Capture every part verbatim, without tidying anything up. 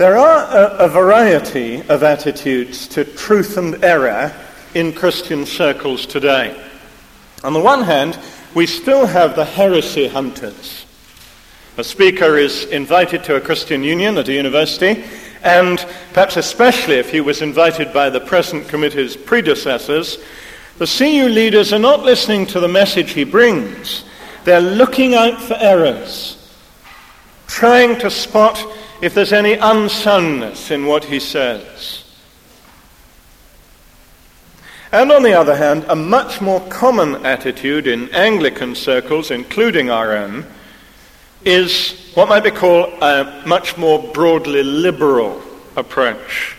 There are a, a variety of attitudes to truth and error in Christian circles today. On the one hand, we still have the heresy hunters. A speaker is invited to a Christian union at a university, and perhaps especially if he was invited by the present committee's predecessors, the C U leaders are not listening to the message he brings. They're looking out for errors, trying to spot if there's any unsoundness in what he says. And on the other hand, a much more common attitude in Anglican circles, including our own, is what might be called a much more broadly liberal approach.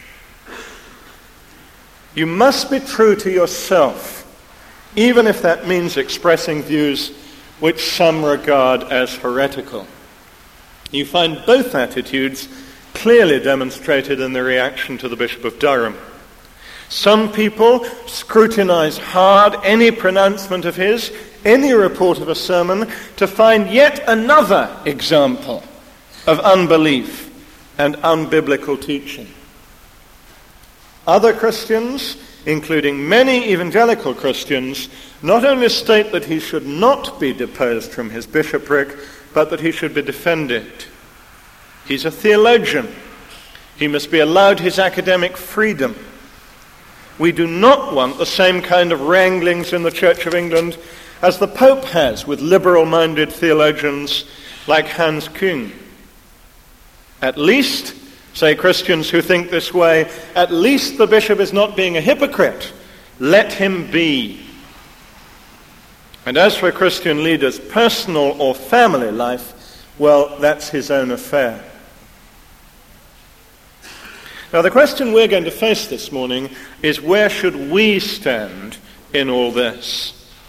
You must be true to yourself, even if that means expressing views which some regard as heretical. You find both attitudes clearly demonstrated in the reaction to the Bishop of Durham. Some people scrutinize hard any pronouncement of his, any report of a sermon, to find yet another example of unbelief and unbiblical teaching. Other Christians, including many evangelical Christians, not only state that he should not be deposed from his bishopric, but that he should be defended. He's a theologian. He must be allowed his academic freedom. We do not want the same kind of wranglings in the Church of England as the Pope has with liberal-minded theologians like Hans Küng. At least, say Christians who think this way, at least the bishop is not being a hypocrite. Let him be. And as for Christian leaders' personal or family life, well, that's his own affair. Now, the question we're going to face this morning is, where should we stand in all this?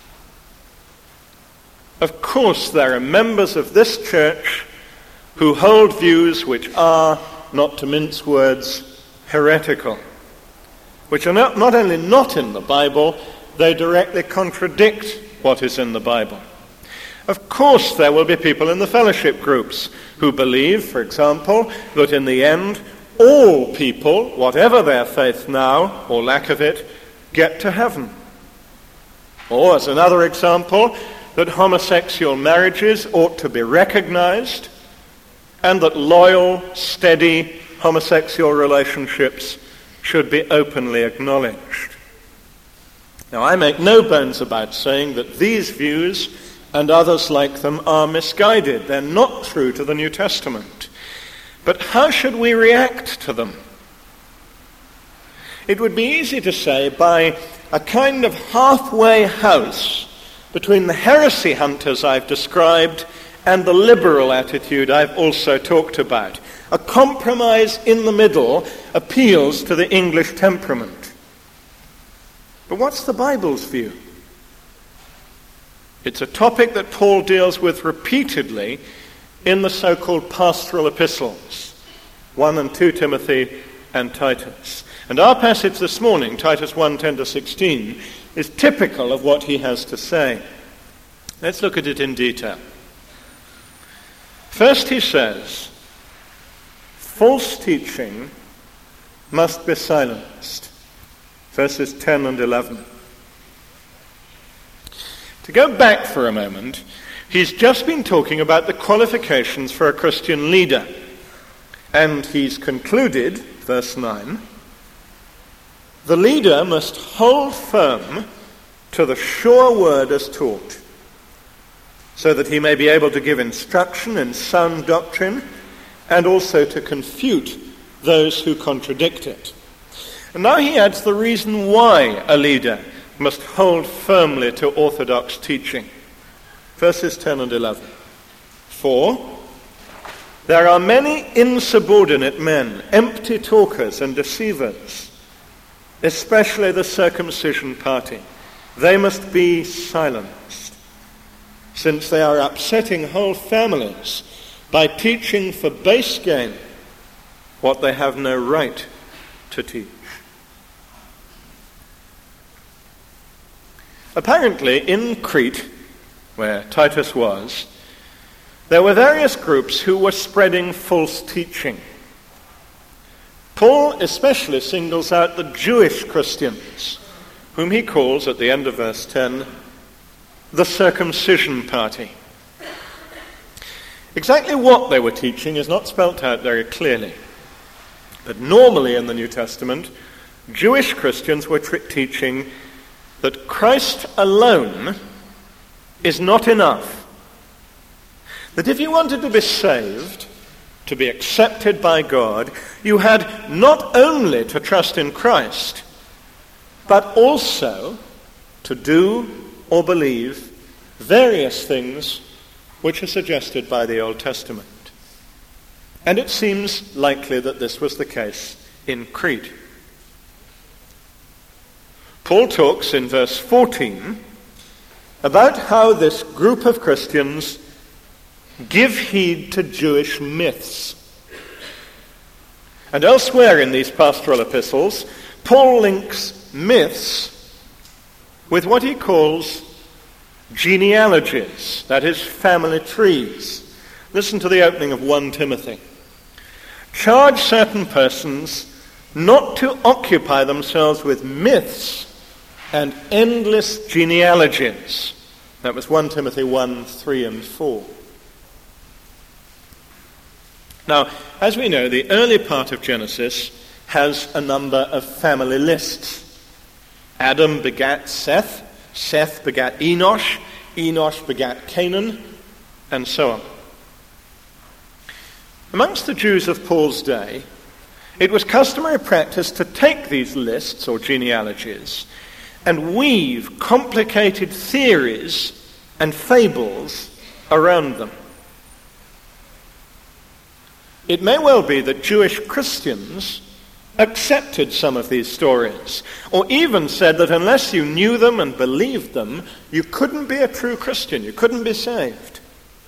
Of course, there are members of this church who hold views which are, not to mince words, heretical, which are not, not only not in the Bible, they directly contradict what is in the Bible. Of course, there will be people in the fellowship groups who believe, for example, that in the end, all people, whatever their faith now, or lack of it, get to heaven. Or, as another example, that homosexual marriages ought to be recognized, and that loyal, steady homosexual relationships should be openly acknowledged. Now, I make no bones about saying that these views and others like them are misguided. They're not true to the New Testament. But how should we react to them? It would be easy to say by a kind of halfway house between the heresy hunters I've described and the liberal attitude I've also talked about. A compromise in the middle appeals to the English temperament. But what's the Bible's view? It's a topic that Paul deals with repeatedly in the so-called pastoral epistles, First and Second Timothy and Titus. And our passage this morning, Titus one, ten to sixteen, is typical of what he has to say. Let's look at it in detail. First he says, false teaching must be silenced. Verses ten and eleven. To go back for a moment, he's just been talking about the qualifications for a Christian leader. And he's concluded, verse nine, the leader must hold firm to the sure word as taught, so that he may be able to give instruction in sound doctrine and also to confute those who contradict it. And now he adds the reason why a leader must hold firmly to orthodox teaching. Verses ten and eleven. For there are many insubordinate men, empty talkers and deceivers, especially the circumcision party. They must be silenced, since they are upsetting whole families by teaching for base gain what they have no right to teach. Apparently, in Crete, where Titus was, there were various groups who were spreading false teaching. Paul especially singles out the Jewish Christians, whom he calls, at the end of verse ten, the circumcision party. Exactly what they were teaching is not spelt out very clearly. But normally in the New Testament, Jewish Christians were t- teaching that Christ alone is not enough. That if you wanted to be saved, to be accepted by God, you had not only to trust in Christ, but also to do or believe various things which are suggested by the Old Testament. And it seems likely that this was the case in Crete. Paul talks in verse fourteen about how this group of Christians give heed to Jewish myths. And elsewhere in these pastoral epistles, Paul links myths with what he calls genealogies, that is, family trees. Listen to the opening of First Timothy. Charge certain persons not to occupy themselves with myths and endless genealogies. That was First Timothy one, three and four. Now, as we know, the early part of Genesis has a number of family lists. Adam begat Seth, Seth begat Enosh, Enosh begat Canaan, and so on. Amongst the Jews of Paul's day, it was customary practice to take these lists or genealogies and weave complicated theories and fables around them. It may well be that Jewish Christians accepted some of these stories, or even said that unless you knew them and believed them, you couldn't be a true Christian, you couldn't be saved.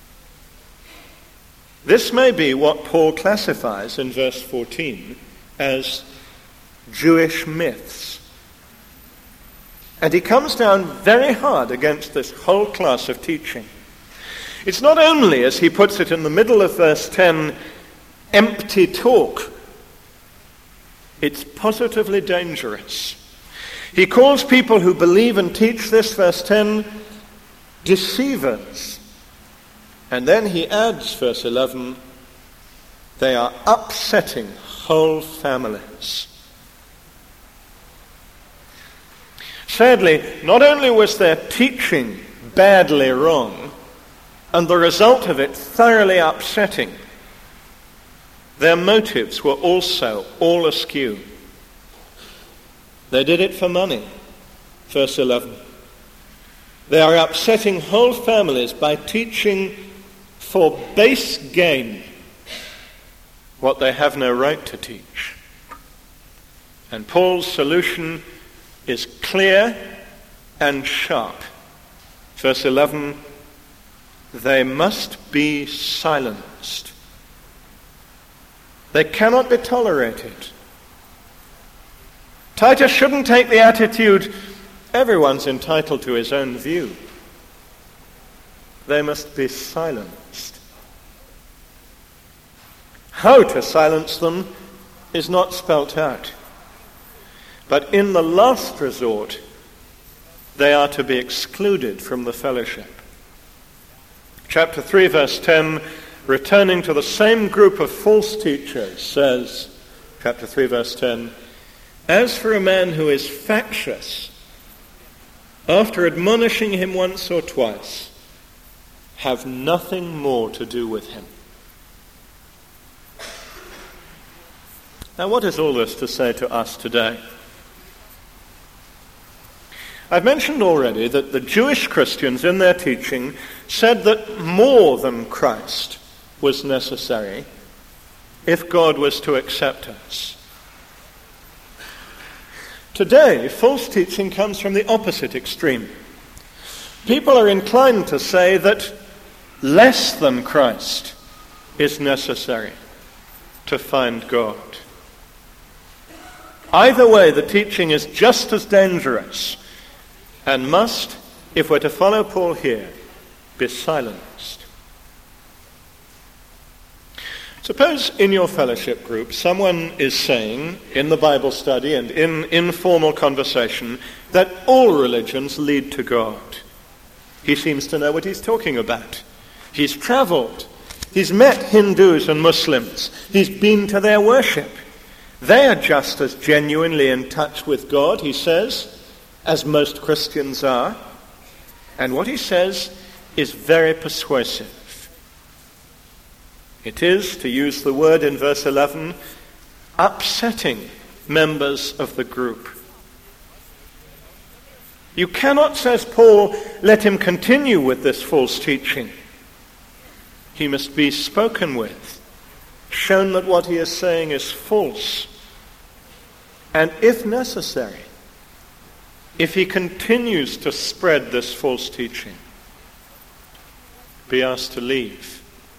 This may be what Paul classifies in verse fourteen as Jewish myths. And he comes down very hard against this whole class of teaching. It's not only, as he puts it in the middle of verse ten, empty talk. It's positively dangerous. He calls people who believe and teach this, verse ten, deceivers. And then he adds, verse eleven, they are upsetting whole families. Sadly, not only was their teaching badly wrong, and the result of it thoroughly upsetting, their motives were also all askew. They did it for money. Verse eleven. They are upsetting whole families by teaching for base gain what they have no right to teach. And Paul's solution is clear and sharp. Verse eleven, they must be silenced. They cannot be tolerated. Titus shouldn't take the attitude, everyone's entitled to his own view. They must be silenced. How to silence them is not spelt out. But in the last resort, they are to be excluded from the fellowship. Chapter three, verse ten, returning to the same group of false teachers, says, chapter three, verse ten, as for a man who is factious, after admonishing him once or twice, have nothing more to do with him. Now, what is all this to say to us today? I've mentioned already that the Jewish Christians in their teaching said that more than Christ was necessary if God was to accept us. Today, false teaching comes from the opposite extreme. People are inclined to say that less than Christ is necessary to find God. Either way, the teaching is just as dangerous and must, if we're to follow Paul here, be silenced. Suppose in your fellowship group someone is saying in the Bible study and in informal conversation that all religions lead to God. He seems to know what he's talking about. He's traveled. He's met Hindus and Muslims. He's been to their worship. They are just as genuinely in touch with God, he says, as most Christians are. And what he says is very persuasive. It is, to use the word in verse eleven, upsetting members of the group. You cannot, says Paul, let him continue with this false teaching. He must be spoken with, shown that what he is saying is false. And if necessary, if he continues to spread this false teaching, be asked to leave.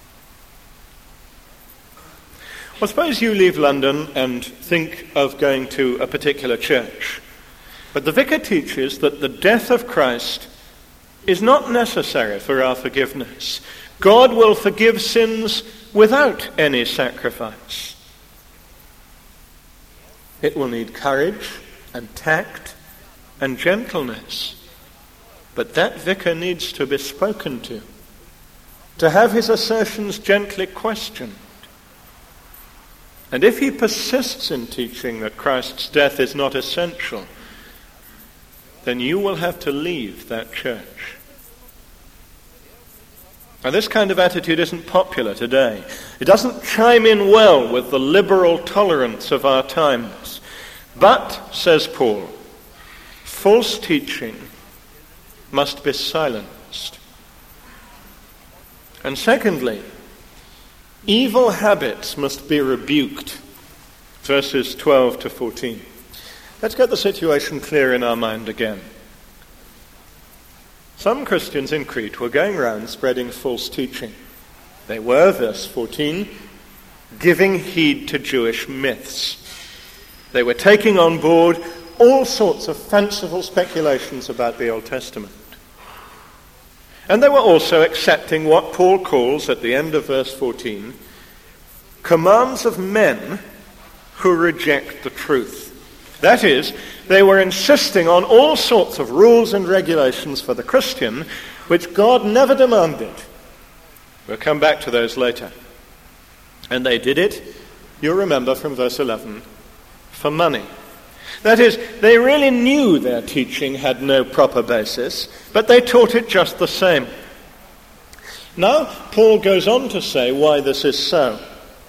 Well, suppose you leave London and think of going to a particular church. But the vicar teaches that the death of Christ is not necessary for our forgiveness. God will forgive sins without any sacrifice. It will need courage and tact and gentleness. But that vicar needs to be spoken to, to have his assertions gently questioned. And if he persists in teaching that Christ's death is not essential, then you will have to leave that church. Now, this kind of attitude isn't popular today. It doesn't chime in well with the liberal tolerance of our times. But, says Paul, false teaching must be silenced. And secondly, evil habits must be rebuked. Verses twelve to fourteen. Let's get the situation clear in our mind again. Some Christians in Crete were going around spreading false teaching. They were, verse fourteen, giving heed to Jewish myths. They were taking on board all sorts of fanciful speculations about the Old Testament. And they were also accepting what Paul calls, at the end of verse fourteen, commands of men who reject the truth. That is, they were insisting on all sorts of rules and regulations for the Christian, which God never demanded. We'll come back to those later. And they did it, you'll remember from verse eleven, for money. That is, they really knew their teaching had no proper basis, but they taught it just the same. Now, Paul goes on to say why this is so.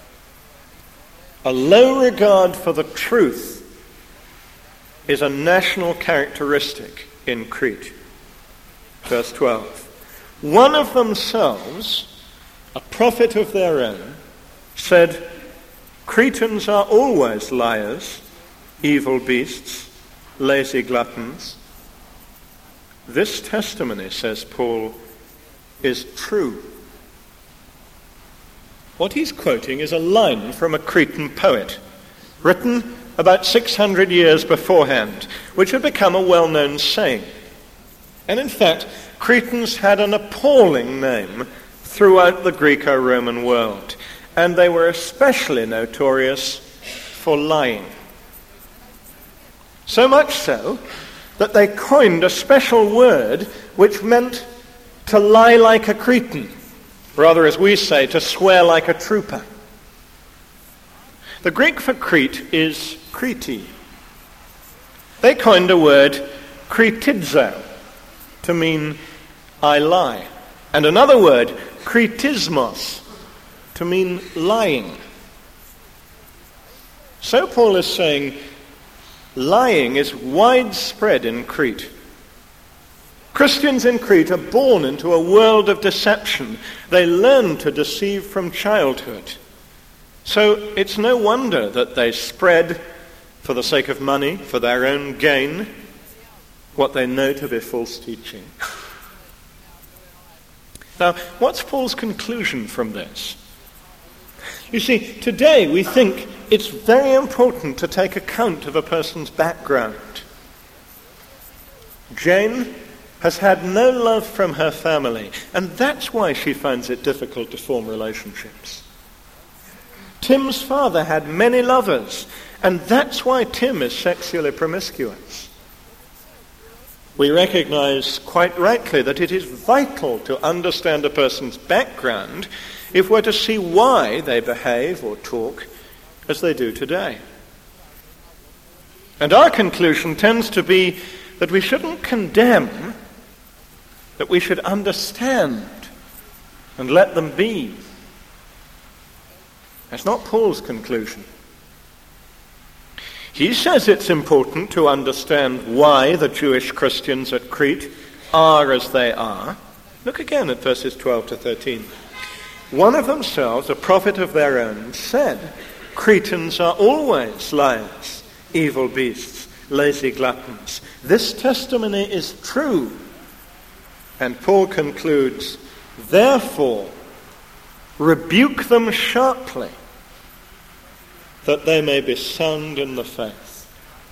A low regard for the truth is a national characteristic in Crete. Verse twelve. One of themselves, a prophet of their own, said, Cretans are always liars, evil beasts, lazy gluttons. This testimony, says Paul, is true. What he's quoting is a line from a Cretan poet, written about six hundred years beforehand, which had become a well-known saying. And in fact, Cretans had an appalling name throughout the Greco-Roman world, and they were especially notorious for lying. So much so that they coined a special word which meant to lie like a Cretan, rather, as we say, to swear like a trooper. The Greek for Crete is Kreti. They coined a word, kretidzo, to mean I lie, and another word, kretismos, to mean lying. So Paul is saying, lying is widespread in Crete. Christians in Crete are born into a world of deception. They learn to deceive from childhood. So it's no wonder that they spread, for the sake of money, for their own gain, what they know to be false teaching. Now, what's Paul's conclusion from this? You see, today we think it's very important to take account of a person's background. Jane has had no love from her family, and that's why she finds it difficult to form relationships. Tim's father had many lovers, and that's why Tim is sexually promiscuous. We recognize quite rightly that it is vital to understand a person's background if we're to see why they behave or talk as they do today. And our conclusion tends to be that we shouldn't condemn, that we should understand and let them be. That's not Paul's conclusion. He says it's important to understand why the Jewish Christians at Crete are as they are. Look again at verses twelve to thirteen. One of themselves, a prophet of their own, said, Cretans are always liars, evil beasts, lazy gluttons. This testimony is true. And Paul concludes, therefore, rebuke them sharply, that they may be sound in the faith.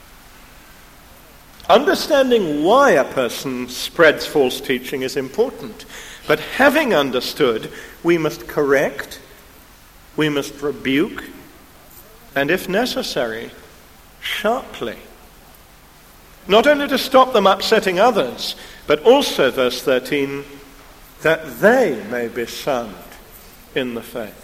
Understanding why a person spreads false teaching is important. But having understood, we must correct, we must rebuke, and if necessary, sharply. Not only to stop them upsetting others, but also, verse thirteen, that they may be sound in the faith.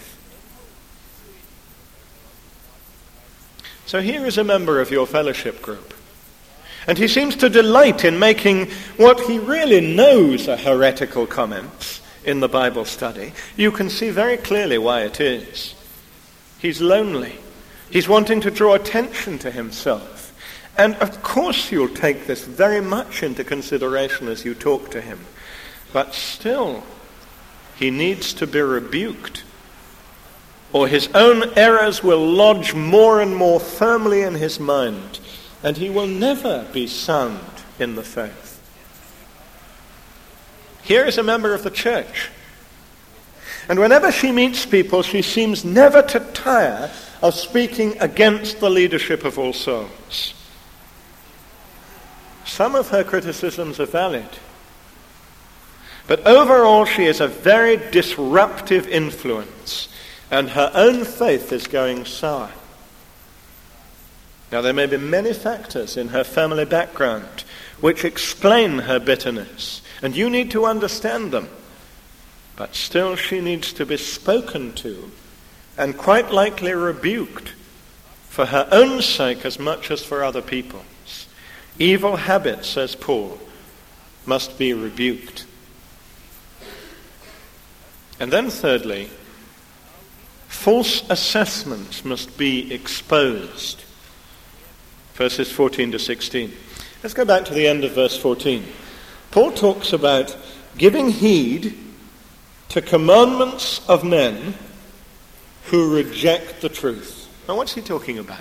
So here is a member of your fellowship group, and he seems to delight in making what he really knows are heretical comments in the Bible study. You can see very clearly why it is. He's lonely. He's wanting to draw attention to himself. And of course you'll take this very much into consideration as you talk to him. But still, he needs to be rebuked, or his own errors will lodge more and more firmly in his mind, and he will never be sound in the faith. Here is a member of the church, and whenever she meets people, she seems never to tire of speaking against the leadership of All Souls. Some of her criticisms are valid, but overall she is a very disruptive influence, and her own faith is going sour. Now, there may be many factors in her family background which explain her bitterness, and you need to understand them. But still she needs to be spoken to and quite likely rebuked for her own sake as much as for other people's. Evil habits, says Paul, must be rebuked. And then thirdly, false assessments must be exposed. Verses fourteen to sixteen. Let's go back to the end of verse fourteen. Paul talks about giving heed to commandments of men who reject the truth. Now, what's he talking about?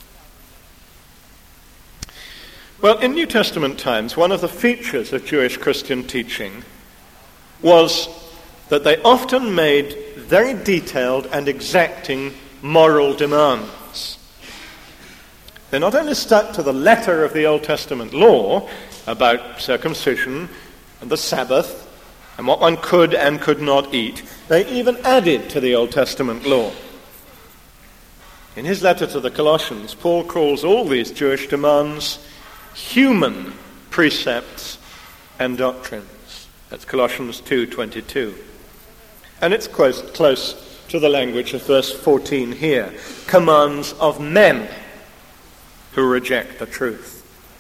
Well, in New Testament times, one of the features of Jewish Christian teaching was that they often made very detailed and exacting moral demands. They not only stuck to the letter of the Old Testament law about circumcision and the Sabbath and what one could and could not eat, they even added to the Old Testament law. In his letter to the Colossians, Paul calls all these Jewish demands human precepts and doctrines. That's Colossians two twenty-two. And it's close, close to the language of verse fourteen here. Commands of men who reject the truth.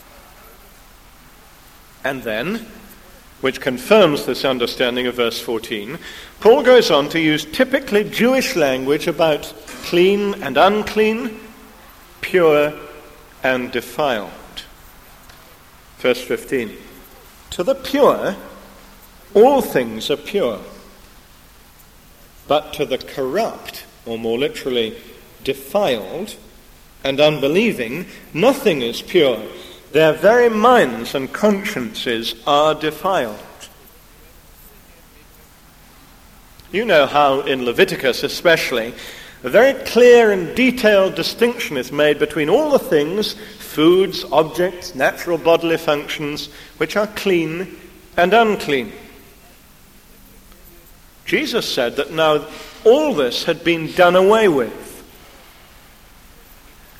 And then, which confirms this understanding of verse fourteen, Paul goes on to use typically Jewish language about clean and unclean, pure and defiled. Verse fifteen, to the pure, all things are pure. But to the corrupt, or more literally, defiled and unbelieving, nothing is pure. Their very minds and consciences are defiled. You know how in Leviticus especially, a very clear and detailed distinction is made between all the things, foods, objects, natural bodily functions, which are clean and unclean. Jesus said that now all this had been done away with.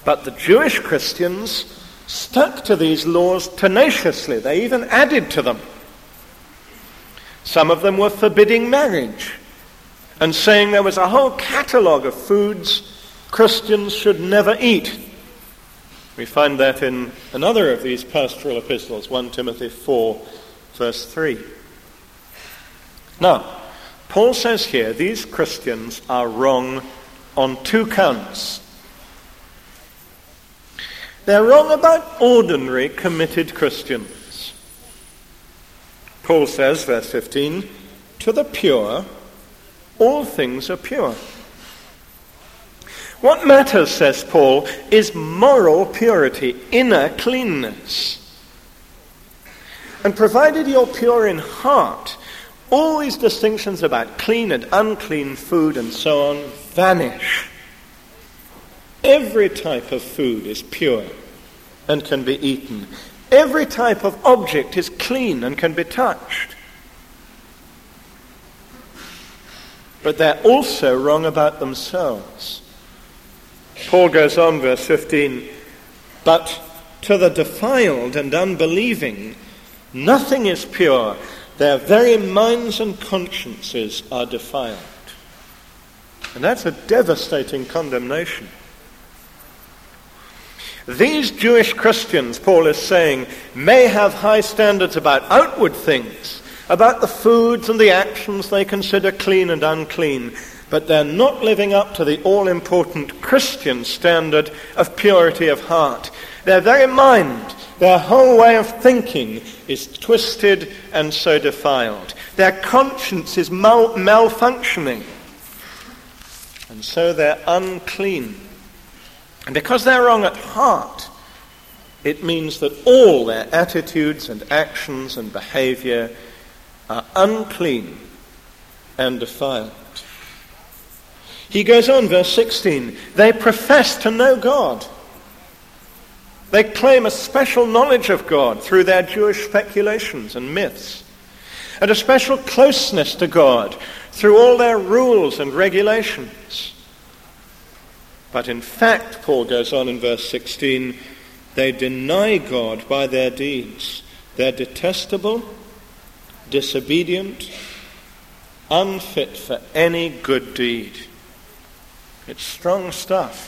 But the Jewish Christians stuck to these laws tenaciously. They even added to them. Some of them were forbidding marriage and saying there was a whole catalogue of foods Christians should never eat. We find that in another of these pastoral epistles, First Timothy four, verse three. Now, Paul says here these Christians are wrong on two counts. They're wrong about ordinary committed Christians. Paul says, verse fifteen, to the pure, all things are pure. What matters, says Paul, is moral purity, inner cleanness. And provided you're pure in heart, all these distinctions about clean and unclean food and so on vanish. Every type of food is pure and can be eaten. Every type of object is clean and can be touched. But they're also wrong about themselves. Paul goes on, verse fifteen, but to the defiled and unbelieving, nothing is pure. Their very minds and consciences are defiled. And that's a devastating condemnation. These Jewish Christians, Paul is saying, may have high standards about outward things, about the foods and the actions they consider clean and unclean, but they're not living up to the all-important Christian standard of purity of heart. Their very mind, their whole way of thinking is twisted and so defiled. Their conscience is mal- malfunctioning. And so they're unclean. And because they're wrong at heart, it means that all their attitudes and actions and behavior are unclean and defiled. He goes on, verse sixteen, they profess to know God. They claim a special knowledge of God through their Jewish speculations and myths, and a special closeness to God through all their rules and regulations. But in fact, Paul goes on in verse sixteen, they deny God by their deeds. They're detestable, disobedient, unfit for any good deed. It's strong stuff.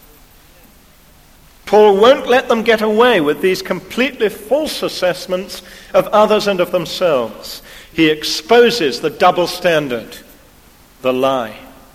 Paul won't let them get away with these completely false assessments of others and of themselves. He exposes the double standard, the lie.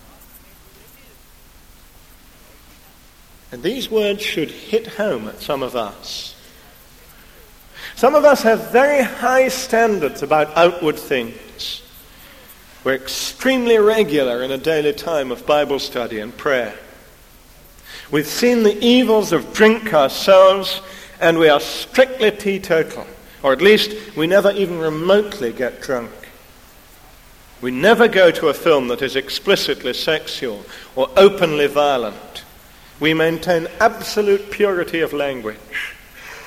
And these words should hit home at some of us. Some of us have very high standards about outward things. We're extremely regular in a daily time of Bible study and prayer. We've seen the evils of drink ourselves, and we are strictly teetotal, or at least we never even remotely get drunk. We never go to a film that is explicitly sexual or openly violent. We maintain absolute purity of language.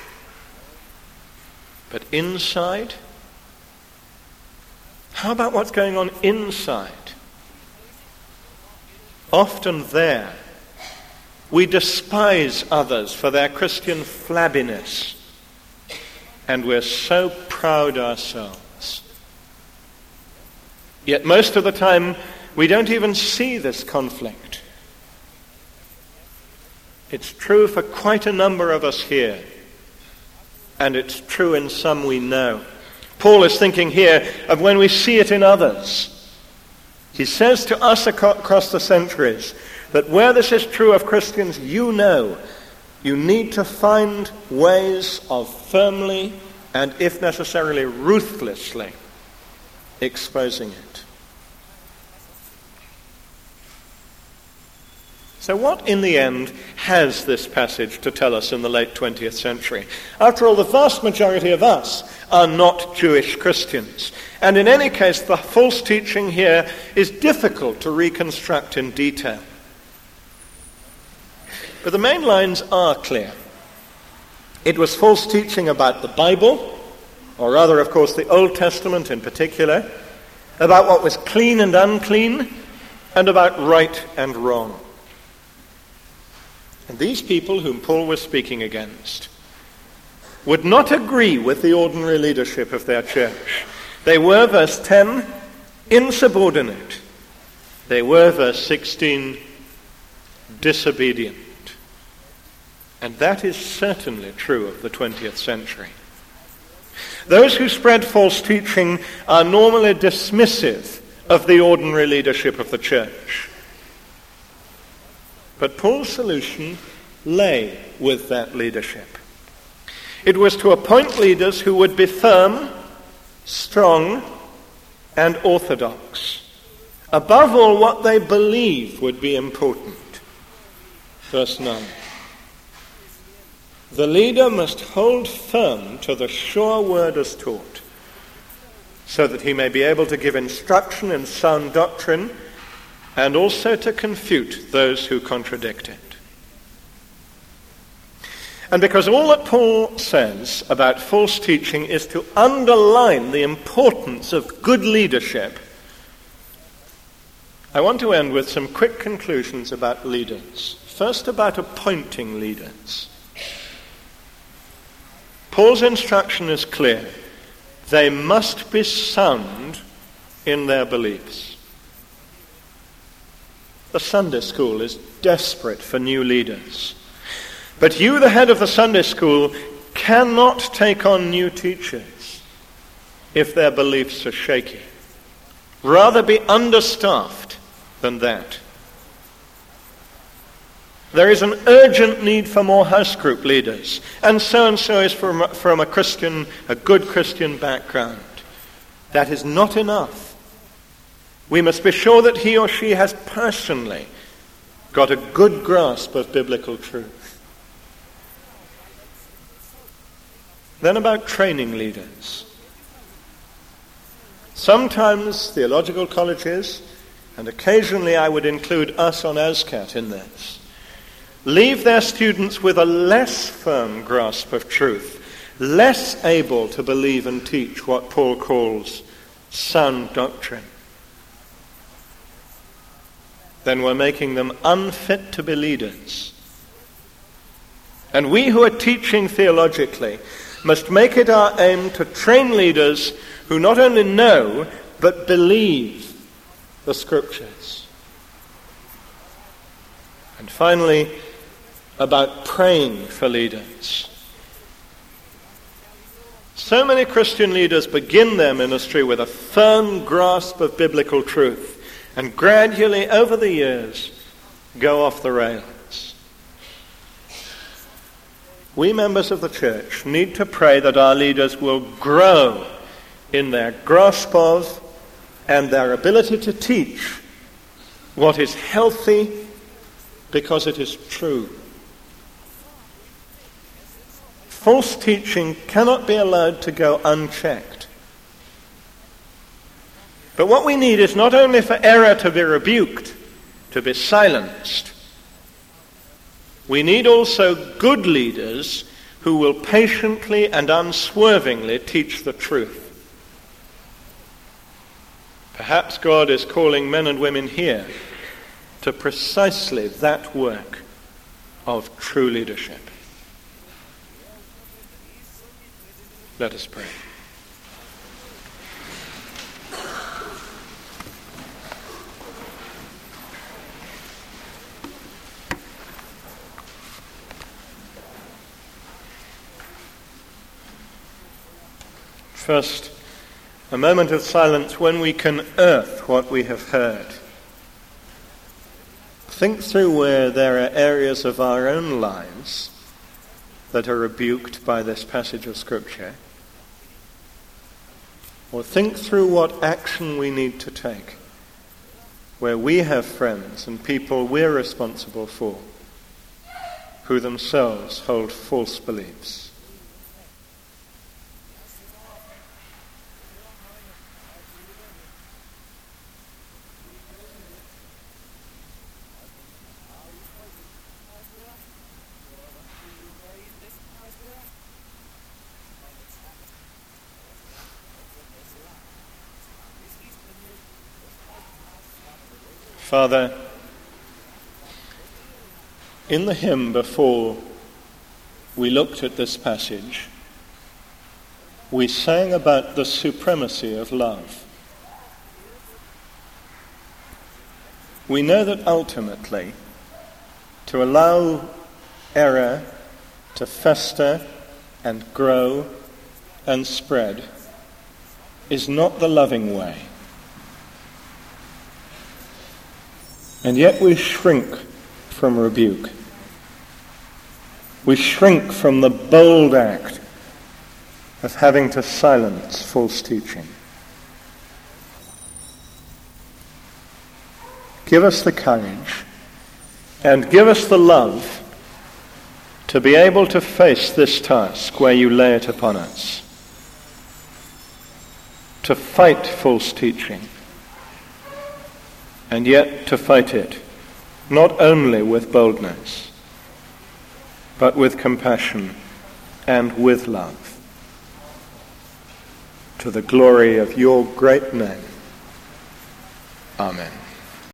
But inside, how about what's going on inside? Often there, we despise others for their Christian flabbiness, and we're so proud ourselves. Yet most of the time, we don't even see this conflict. It's true for quite a number of us here, and it's true in some we know. Paul is thinking here of when we see it in others. He says to us across the centuries that where this is true of Christians, you know, you need to find ways of firmly and, if necessarily, ruthlessly exposing it. So what, in the end, has this passage to tell us in the late twentieth century? After all, the vast majority of us are not Jewish Christians. And in any case, the false teaching here is difficult to reconstruct in detail. But the main lines are clear. It was false teaching about the Bible, or rather, of course, the Old Testament in particular, about what was clean and unclean, and about right and wrong. And these people whom Paul was speaking against would not agree with the ordinary leadership of their church. They were, verse ten, insubordinate. They were, verse sixteen, disobedient. And that is certainly true of the twentieth century. Those who spread false teaching are normally dismissive of the ordinary leadership of the church. But Paul's solution lay with that leadership. It was to appoint leaders who would be firm, strong, and orthodox. Above all, what they believe would be important. Verse nine. The leader must hold firm to the sure word as taught, so that he may be able to give instruction in sound doctrine and also to confute those who contradict it. And because all that Paul says about false teaching is to underline the importance of good leadership, I want to end with some quick conclusions about leaders. First, about appointing leaders. Paul's instruction is clear. They must be sound in their beliefs. The Sunday school is desperate for new leaders. But you, the head of the Sunday school, cannot take on new teachers if their beliefs are shaky. Rather be understaffed than that. There is an urgent need for more house group leaders, and so-and-so is from, from a Christian, a good Christian background. That is not enough. We must be sure that he or she has personally got a good grasp of biblical truth. Then about training leaders. Sometimes theological colleges, and occasionally I would include us on ASCAT in this, leave their students with a less firm grasp of truth, less able to believe and teach what Paul calls sound doctrine. Then we're making them unfit to be leaders. And we who are teaching theologically must make it our aim to train leaders who not only know, but believe the Scriptures. And finally, about praying for leaders. So many Christian leaders begin their ministry with a firm grasp of biblical truth, and gradually, over the years, go off the rails. We members of the church need to pray that our leaders will grow in their grasp of and their ability to teach what is healthy because it is true. False teaching cannot be allowed to go unchecked. But what we need is not only for error to be rebuked, to be silenced. We need also good leaders who will patiently and unswervingly teach the truth. Perhaps God is calling men and women here to precisely that work of true leadership. Let us pray. First, a moment of silence when we can earth what we have heard. Think through where there are areas of our own lives that are rebuked by this passage of Scripture. Or think through what action we need to take where we have friends and people we're responsible for who themselves hold false beliefs. Father, In the hymn before we looked at this passage, we sang about the supremacy of love. We know that ultimately, to allow error to fester and grow and spread is not the loving way. And yet we shrink from rebuke. We shrink from the bold act of having to silence false teaching. Give us the courage and give us the love to be able to face this task where you lay it upon us. To fight false teaching, and yet to fight it not only with boldness, but with compassion and with love, to the glory of your great name. Amen.